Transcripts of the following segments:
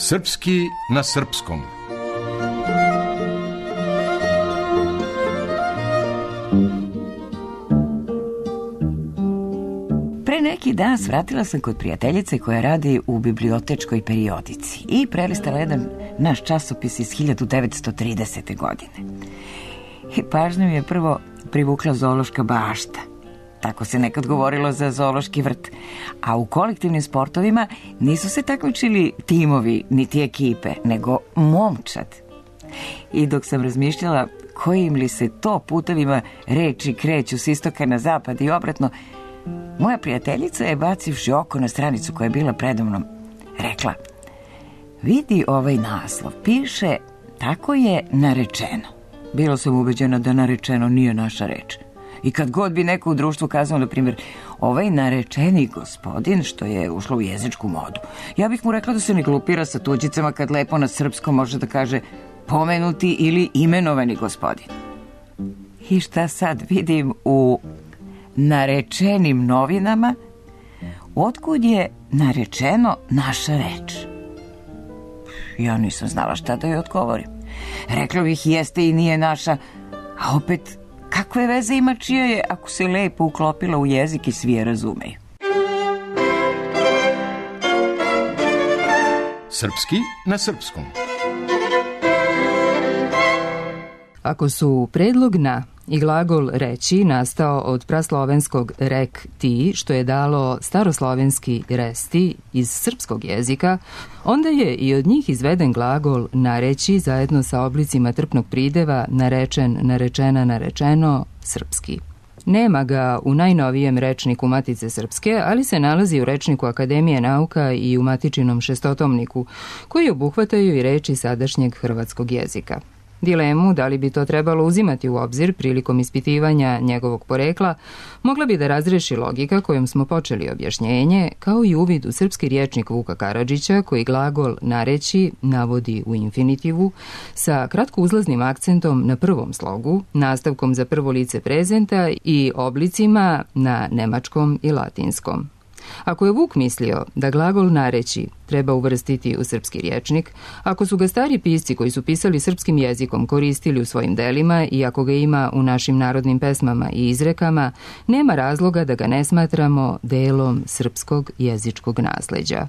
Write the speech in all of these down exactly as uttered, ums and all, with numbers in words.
Srpski na srpskom. Pre neki dan svratila sam kod prijateljice koja radi u bibliotečkoj periodici i prelistala jedan naš časopis iz hiljadu devetsto tridesete. godine. I pažnju mi je prvo privukla zoološka bašta. Tako se nekad govorilo za zoološki vrt. A u kolektivnim sportovima nisu se takmičili timovi niti ekipe, nego momčad. I dok sam razmišljala kojim li se to putevima reči kreću s istoka na zapad i obratno, moja prijateljica je, bacivši oko na stranicu koja je bila predomnom, rekla: vidi ovaj naslov, piše tako je narečeno. Bila sam ubeđena da narečeno nije naša reč. I kad god bi neko u društvu kazao, na primjer, ovaj narečeni gospodin, što je ušlo u jezičku modu, ja bih mu rekla da se ne glupira sa tuđicama kad lepo na srpskom može da kaže pomenuti ili imenovani gospodin. I šta sad vidim u narečenim novinama? Otkud je narečeno naša reč? Ja nisam znala šta da joj odgovorim. Rekla bih jeste i nije naša, a opet kakve veze ima čija je ako se lepo uklopila u jezik i svi je razumeju. Srpski na srpskom. Ako su predlog na i glagol reći nastao od praslovenskog rek ti, što je dalo staroslovenski resti iz srpskog jezika, onda je i od njih izveden glagol nareći zajedno sa oblicima trpnog prideva narečen, narečena, narečeno, srpski. Nema ga u najnovijem rečniku Matice Srpske, ali se nalazi u rečniku Akademije nauka i u Matičinom šestotomniku, koji obuhvataju i reči sadašnjeg hrvatskog jezika. Dilemu da li bi to trebalo uzimati u obzir prilikom ispitivanja njegovog porekla mogla bi da razreši logika kojom smo počeli objašnjenje, kao i uvid u srpski rječnik Vuka Karadžića koji glagol nareći navodi u infinitivu sa kratko uzlaznim akcentom na prvom slogu, nastavkom za prvo lice prezenta i oblicima na nemačkom i latinskom. Ako je Vuk mislio da glagol nareći treba uvrstiti u srpski rječnik, ako su ga stari pisci koji su pisali srpskim jezikom koristili u svojim delima i ako ga ima u našim narodnim pesmama i izrekama, nema razloga da ga ne smatramo delom srpskog jezičkog nasleđa.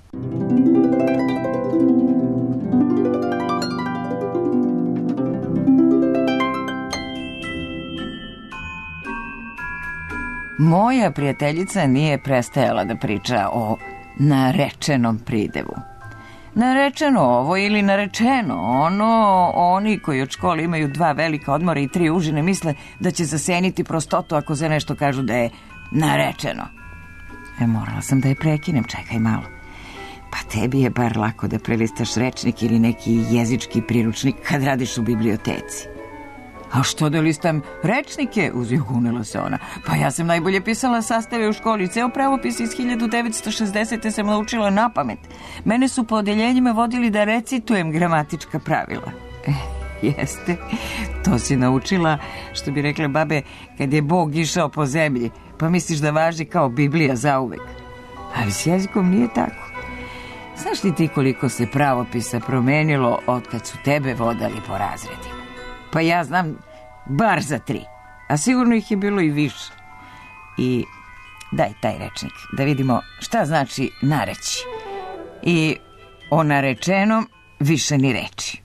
Moja prijateljica nije prestajala da priča o narečenom pridevu. Narečeno ovo ili narečeno ono, oni koji od škole imaju dva velika odmora i tri užine misle da će zaseniti prostotu ako za nešto kažu da je narečeno. E, morala sam da je prekinem, čekaj malo. Pa tebi je bar lako da prelistaš rečnik ili neki jezički priručnik kad radiš u biblioteci. A što da listam rečnike, uzjugunila se ona. Pa ja sam najbolje pisala sastave u školi. Ceo pravopis iz hiljadu devetsto šezdesete. sam naučila na pamet. Mene su po odeljenjima vodili da recitujem gramatička pravila. E, jeste, to si naučila, što bi rekle babe, kad je Bog išao po zemlji. Pa misliš da važi kao Biblija zauvek. Ali s jezikom nije tako. Znaš li ti koliko se pravopisa promenilo od kad su tebe vodali po razredima? Pa ja znam bar za tri, a sigurno ih je bilo i više. I daj taj rečnik, da vidimo šta znači nareći. I o narečenom više ni reči.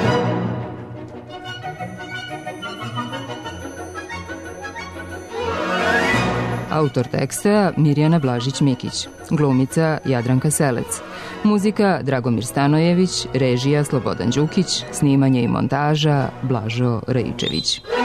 Autor teksta Mirjana Blažić-Mikić, glumica Jadranka Selec, muzika Dragomir Stanojević, režija Slobodan Đukić, snimanje i montaža Blažo Raičević.